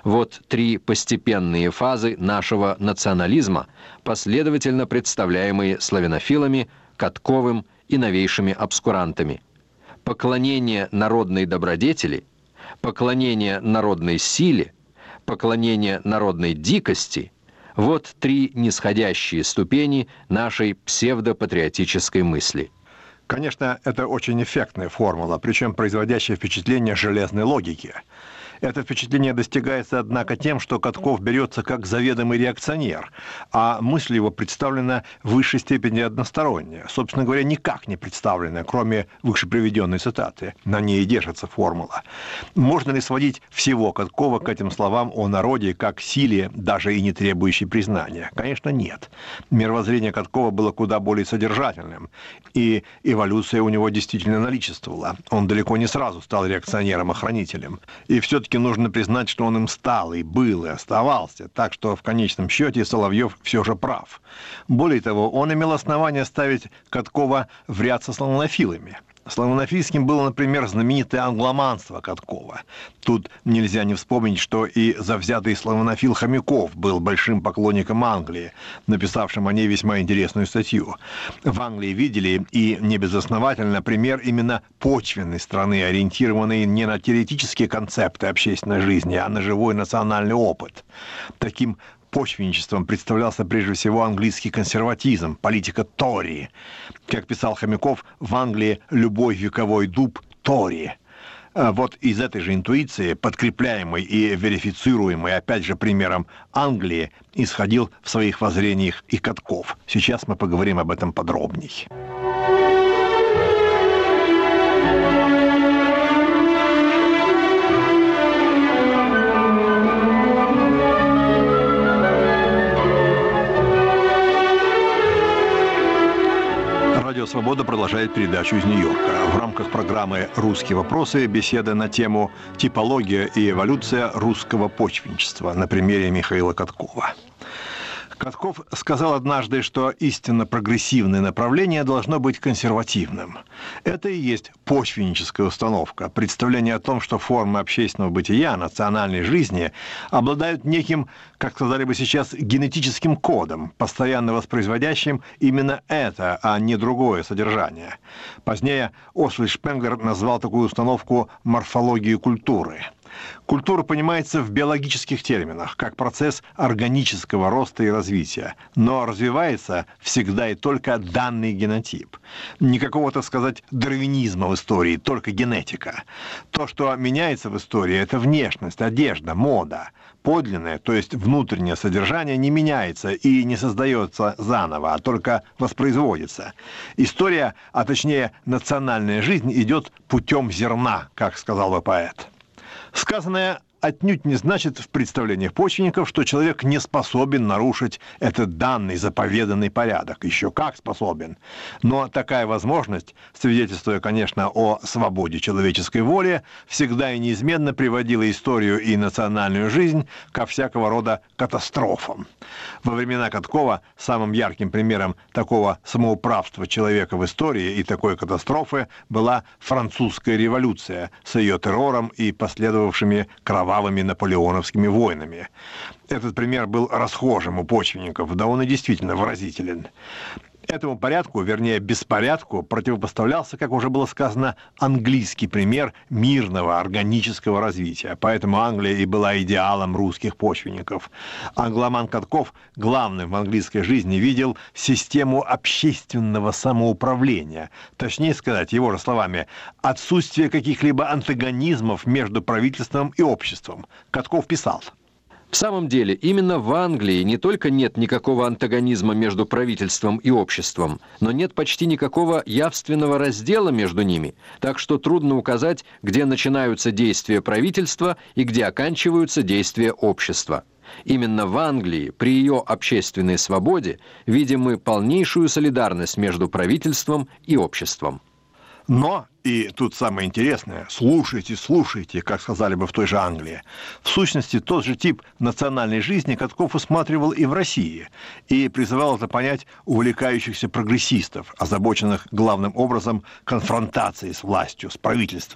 Вот 3 постепенные фазы нашего национализма, последовательно представляемые славянофилами, Катковым и новейшими обскурантами. Поклонение народной добродетели, поклонение народной силе, поклонение народной дикости – вот 3 нисходящие ступени нашей псевдопатриотической мысли. Конечно, это очень эффектная формула, причем производящая впечатление железной логики. Это впечатление достигается, однако, тем, что Катков берется как заведомый реакционер, а мысль его представлена в высшей степени односторонне. Собственно говоря, никак не представлена, кроме выше приведенной цитаты. На ней и держится формула. Можно ли сводить всего Каткова к этим словам о народе как силе, даже и не требующей признания? Конечно, нет. Мировоззрение Каткова было куда более содержательным, и эволюция у него действительно наличествовала. Он далеко не сразу стал реакционером-охранителем. И все-таки нужно признать, что он им стал, и был, и оставался. Так что в конечном счете Соловьев все же прав. Более того, он имел основание ставить Каткова в ряд со славянофилами. Славянофильским было, например, знаменитое англоманство Каткова. Тут нельзя не вспомнить, что и завзятый славянофил Хомяков был большим поклонником Англии, написавшим о ней весьма интересную статью. В Англии видели, и небезосновательно, пример именно почвенной страны, ориентированной не на теоретические концепты общественной жизни, а на живой национальный опыт. Таким почвенничеством представлялся прежде всего английский консерватизм, политика Тори. Как писал Хомяков, в Англии любой вековой дуб Тори. Вот из этой же интуиции, подкрепляемой и верифицируемой, опять же, примером Англии, исходил в своих воззрениях и Катков. Сейчас мы поговорим об этом подробней. Радио «Свобода» продолжает передачу из Нью-Йорка. В рамках программы «Русские вопросы» беседа на тему «Типология и эволюция русского почвенничества» на примере Михаила Каткова. Катков сказал однажды, что истинно прогрессивное направление должно быть консервативным. Это и есть почвенническая установка, представление о том, что формы общественного бытия, национальной жизни обладают неким, как сказали бы сейчас, генетическим кодом, постоянно воспроизводящим именно это, а не другое содержание. Позднее Освальд Шпенглер назвал такую установку морфологией культуры. Культура понимается в биологических терминах, как процесс органического роста и развития, но развивается всегда и только данный генотип. Никакого, так сказать, дарвинизма в истории, только генетика. То, что меняется в истории, это внешность, одежда, мода. Подлинное, то есть внутреннее содержание не меняется и не создается заново, а только воспроизводится. История, а точнее национальная жизнь, идет путем зерна, как сказал бы поэт. Сказанное отнюдь не значит в представлениях почвенников, что человек не способен нарушить этот данный заповеданный порядок. Еще как способен. Но такая возможность, свидетельствуя, конечно, о свободе человеческой воли, всегда и неизменно приводила историю и национальную жизнь ко всякого рода катастрофам. Во времена Каткова самым ярким примером такого самоуправства человека в истории и такой катастрофы была Французская революция с ее террором и последовавшими кровавыми наполеоновскими войнами. Этот пример был расхожим у почвенников, да он и действительно выразителен. Этому порядку, вернее беспорядку, противопоставлялся, как уже было сказано, английский пример мирного органического развития. Поэтому Англия и была идеалом русских почвенников. Англоман Катков главным в английской жизни видел систему общественного самоуправления. Точнее сказать, его же словами, отсутствие каких-либо антагонизмов между правительством и обществом. Катков писал: В самом деле, именно в Англии не только нет никакого антагонизма между правительством и обществом, но нет почти никакого явственного раздела между ними, так что трудно указать, где начинаются действия правительства и где оканчиваются действия общества. Именно в Англии, при ее общественной свободе, видим мы полнейшую солидарность между правительством и обществом. Но, и тут самое интересное, слушайте, слушайте, как сказали бы в той же Англии. В сущности, тот же тип национальной жизни Катков усматривал и в России, и призывал это понять увлекающихся прогрессистов, озабоченных главным образом конфронтацией с властью, с правительством.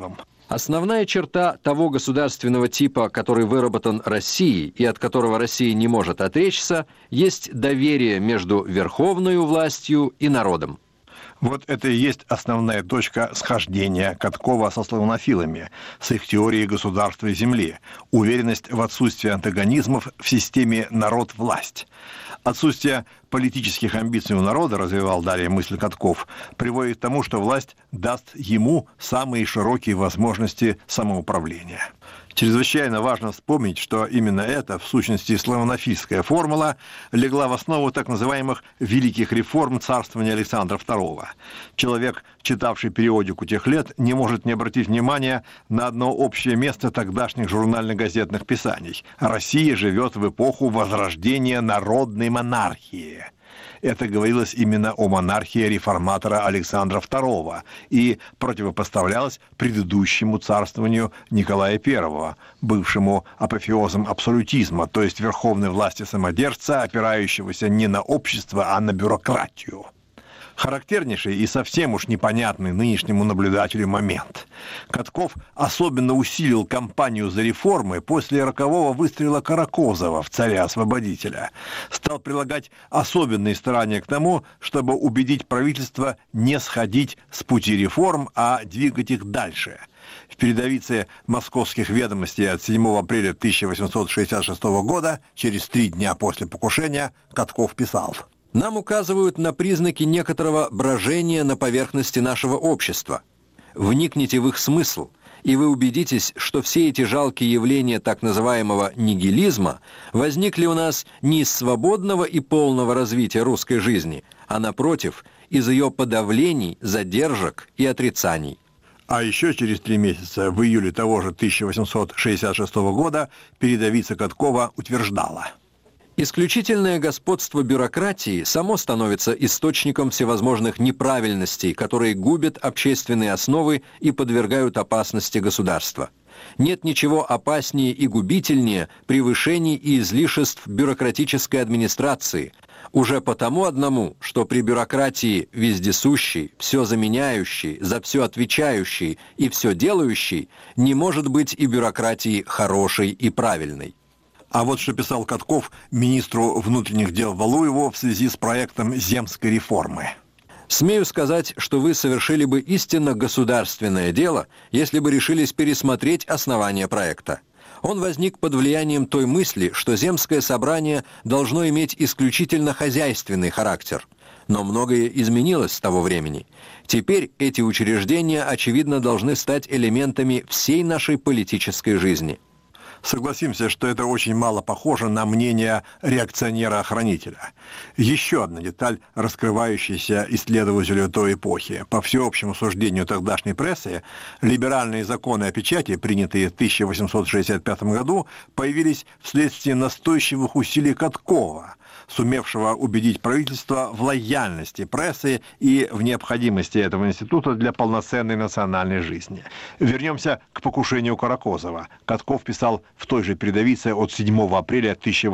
Основная черта того государственного типа, который выработан Россией и от которого Россия не может отречься, есть доверие между верховной властью и народом. Вот это и есть основная точка схождения Каткова со славянофилами, с их теорией государства и земли, уверенность в отсутствии антагонизмов в системе народ-власть. Отсутствие политических амбиций у народа, развивал далее мысль Катков, приводит к тому, что власть даст ему самые широкие возможности самоуправления. Чрезвычайно важно вспомнить, что именно эта, в сущности, славянофильская формула легла в основу так называемых «великих реформ» царствования Александра II. Человек, читавший периодику тех лет, не может не обратить внимания на одно общее место тогдашних журнально-газетных писаний. Россия живет в эпоху возрождения народной монархии. Это говорилось именно о монархии реформатора Александра II и противопоставлялось предыдущему царствованию Николая I, бывшему апофеозом абсолютизма, то есть верховной власти самодержца, опирающегося не на общество, а на бюрократию. Характернейший и совсем уж непонятный нынешнему наблюдателю момент. Катков особенно усилил кампанию за реформы после рокового выстрела Каракозова в царя-освободителя. Стал прилагать особенные старания к тому, чтобы убедить правительство не сходить с пути реформ, а двигать их дальше. В передовице «Московских ведомостей» от 7 апреля 1866 года, через 3 дня после покушения, Катков писал: Нам указывают на признаки некоторого брожения на поверхности нашего общества. Вникните в их смысл, и вы убедитесь, что все эти жалкие явления так называемого нигилизма возникли у нас не из свободного и полного развития русской жизни, а, напротив, из ее подавлений, задержек и отрицаний. А еще через 3 месяца, в июле того же 1866 года, передовица Каткова утверждала: Исключительное господство бюрократии само становится источником всевозможных неправильностей, которые губят общественные основы и подвергают опасности государства. Нет ничего опаснее и губительнее превышений и излишеств бюрократической администрации, уже потому одному, что при бюрократии вездесущей, все заменяющей, за все отвечающей и все делающей, не может быть и бюрократии хорошей и правильной. А вот что писал Катков министру внутренних дел Валуеву в связи с проектом земской реформы. «Смею сказать, что вы совершили бы истинно государственное дело, если бы решились пересмотреть основания проекта. Он возник под влиянием той мысли, что земское собрание должно иметь исключительно хозяйственный характер. Но многое изменилось с того времени. Теперь эти учреждения, очевидно, должны стать элементами всей нашей политической жизни». Согласимся, что это очень мало похоже на мнение реакционера-охранителя. Еще одна деталь, раскрывающаяся исследователю той эпохи. По всеобщему суждению тогдашней прессы, либеральные законы о печати, принятые в 1865 году, появились вследствие настойчивых усилий Каткова, сумевшего убедить правительство в лояльности прессы и в необходимости этого института для полноценной национальной жизни. Вернемся к покушению Каракозова. Катков писал в той же передовице от 7 апреля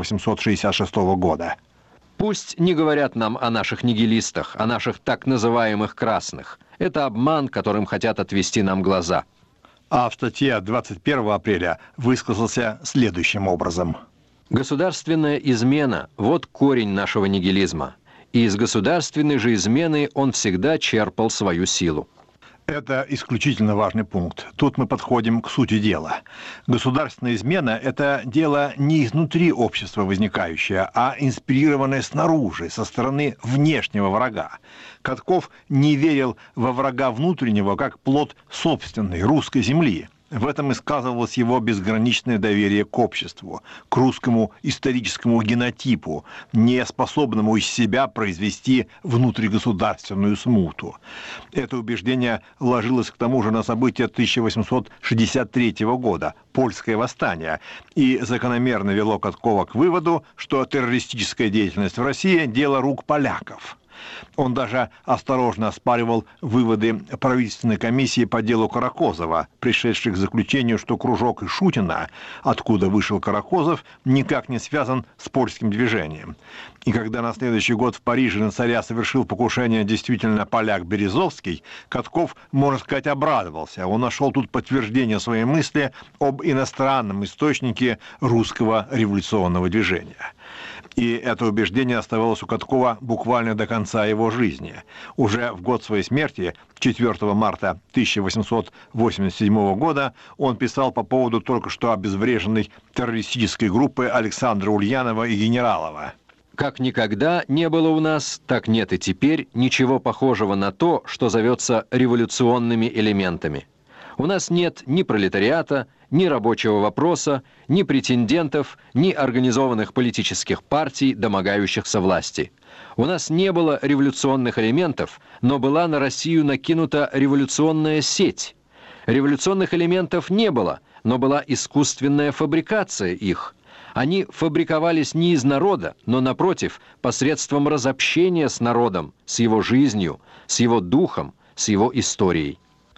1866 года. «Пусть не говорят нам о наших нигилистах, о наших так называемых красных. Это обман, которым хотят отвести нам глаза». А в статье 21 апреля высказался следующим образом. Государственная измена – вот корень нашего нигилизма. И из государственной же измены он всегда черпал свою силу. Это исключительно важный пункт. Тут мы подходим к сути дела. Государственная измена – это дело не изнутри общества возникающее, а инспирированное снаружи, со стороны внешнего врага. Катков не верил во врага внутреннего как плод собственной русской земли. В этом и сказывалось его безграничное доверие к обществу, к русскому историческому генотипу, не способному из себя произвести внутригосударственную смуту. Это убеждение ложилось к тому же на события 1863 года, польское восстание, и закономерно вело Каткова к выводу, что террористическая деятельность в России – дело рук поляков. Он даже осторожно оспаривал выводы правительственной комиссии по делу Каракозова, пришедшей к заключению, что кружок Ишутина, откуда вышел Каракозов, никак не связан с польским движением. И когда на следующий год в Париже на царя совершил покушение действительно поляк Березовский, Катков, можно сказать, обрадовался. Он нашел тут подтверждение своей мысли об иностранном источнике русского революционного движения. И это убеждение оставалось у Каткова буквально до конца его жизни. Уже в год своей смерти, 4 марта 1887 года, он писал по поводу только что обезвреженной террористической группы Александра Ульянова и Генералова. Как никогда не было у нас, так нет и теперь ничего похожего на то, что зовется революционными элементами. У нас нет ни пролетариата, ни рабочего вопроса, ни претендентов, ни организованных политических партий, домогающихся власти. У нас не было революционных элементов, но была на Россию накинута революционная сеть. Революционных элементов не было, но была искусственная фабрикация их. Они фабриковались не из народа, но, напротив, посредством разобщения с народом, с его жизнью, с его духом, с его историей.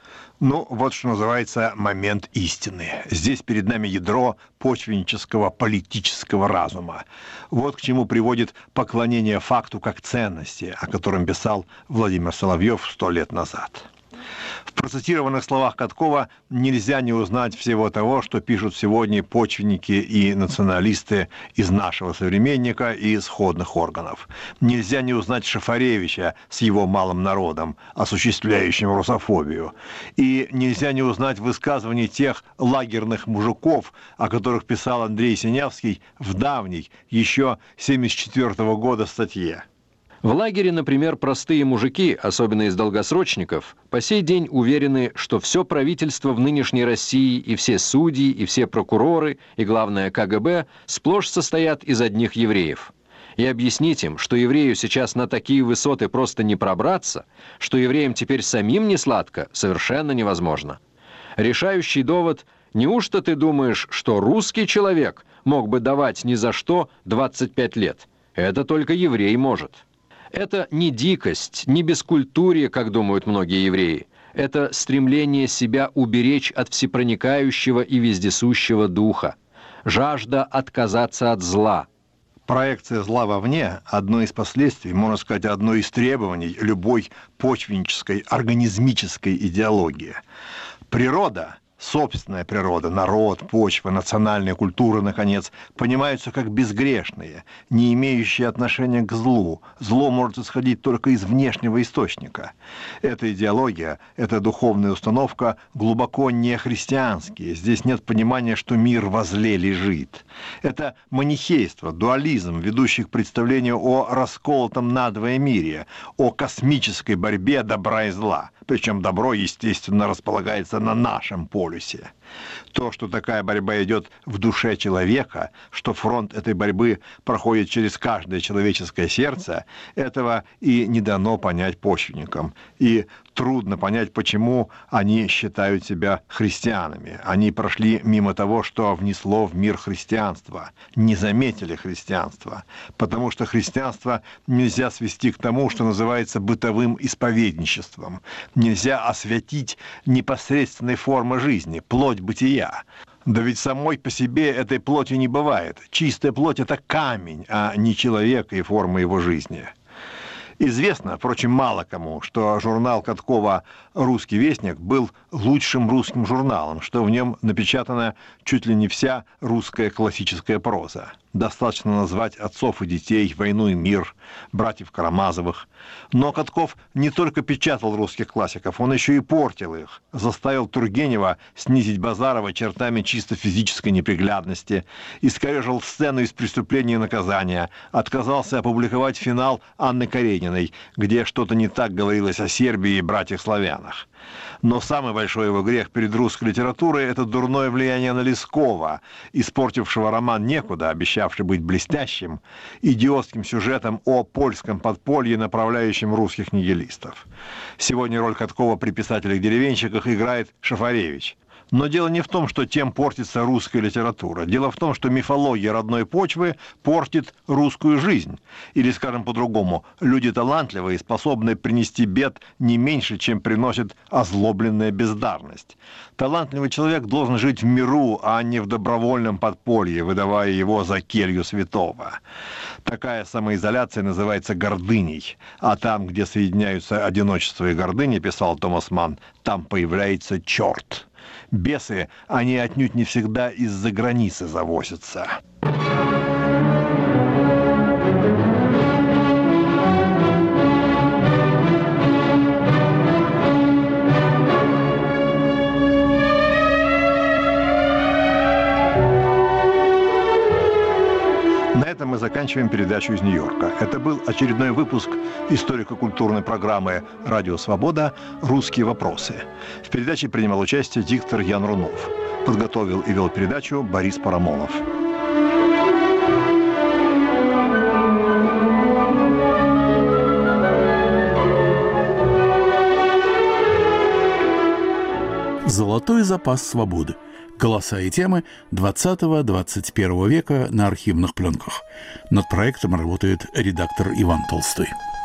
Ну, вот что называется момент истины. Здесь перед нами ядро почвеннического политического разума. Вот к чему приводит поклонение факту как ценности, о котором писал Владимир Соловьев 100 лет назад. В процитированных словах Каткова нельзя не узнать всего того, что пишут сегодня почвенники и националисты из нашего современника и сходных органов. Нельзя не узнать Шафаревича с его малым народом, осуществляющим русофобию. И нельзя не узнать высказываний тех лагерных мужиков, о которых писал Андрей Синявский в давней, еще 1974 года статье. В лагере, например, простые мужики, особенно из долгосрочников, по сей день уверены, что все правительство в нынешней России и все судьи, и все прокуроры, и, главное, КГБ сплошь состоят из одних евреев. И объяснить им, что еврею сейчас на такие высоты просто не пробраться, что евреям теперь самим не сладко, совершенно невозможно. Решающий довод: неужто ты думаешь, что русский человек мог бы давать ни за что 25 лет? Это только еврей может. Это не дикость, не бескультурье, как думают многие евреи. Это стремление себя уберечь от всепроникающего и вездесущего духа. Жажда отказаться от зла. Проекция зла вовне – одно из последствий, можно сказать, одно из требований любой почвеннической, организмической идеологии. Природа, собственная природа, народ, почва, национальная культура, наконец, понимаются как безгрешные, не имеющие отношения к злу. Зло может исходить только из внешнего источника. Эта идеология, эта духовная установка глубоко не христианские. Здесь нет понимания, что мир во зле лежит. Это манихейство, дуализм, ведущий к представлению о расколотом надвое мире, о космической борьбе добра и зла. Причем добро, естественно, располагается на нашем полюсе. То, что такая борьба идет в душе человека, что фронт этой борьбы проходит через каждое человеческое сердце, этого и не дано понять почвенникам. И трудно понять, почему они считают себя христианами. Они прошли мимо того, что внесло в мир христианство, не заметили христианства, потому что христианство нельзя свести к тому, что называется бытовым исповедничеством. Нельзя освятить непосредственной формы жизни, плоть бытия. Да ведь самой по себе этой плоти не бывает. Чистая плоть – это камень, а не человек и форма его жизни. Известно, впрочем, мало кому, что журнал Каткова «Русский вестник» был лучшим русским журналом, что в нем напечатана чуть ли не вся русская классическая проза. Достаточно назвать «Отцов и детей», «Войну и мир», «Братьев Карамазовых». Но Катков не только печатал русских классиков, он еще и портил их. Заставил Тургенева снизить Базарова чертами чисто физической неприглядности, искорежил сцену из «Преступления и наказания», отказался опубликовать финал Анны Карениной, где что-то не так говорилось о Сербии и братьях-славянах. Но самый большой его грех перед русской литературой – это дурное влияние на Лескова, испортившего роман «Некуда», обещавший быть блестящим, идиотским сюжетом о польском подполье, направляющем русских нигилистов. Сегодня роль Каткова при писателях-деревенщиках играет Шафаревич. Но дело не в том, что тем портится русская литература. Дело в том, что мифология родной почвы портит русскую жизнь. Или, скажем по-другому, люди талантливые, способны принести бед не меньше, чем приносит озлобленная бездарность. Талантливый человек должен жить в миру, а не в добровольном подполье, выдавая его за келью святого. Такая самоизоляция называется гордыней. А там, где соединяются одиночество и гордыня, писал Томас Манн, там появляется черт. Бесы, они отнюдь не всегда из-за границы завозятся. На этом мы заканчиваем передачу из Нью-Йорка. Это был очередной выпуск историко-культурной программы «Радио Свобода. Русские вопросы». В передаче принимал участие диктор Ян Рунов. Подготовил и вел передачу Борис Парамонов. «Золотой запас свободы. Голоса и темы 20-21 века на архивных пленках». Над проектом работает редактор Иван Толстой.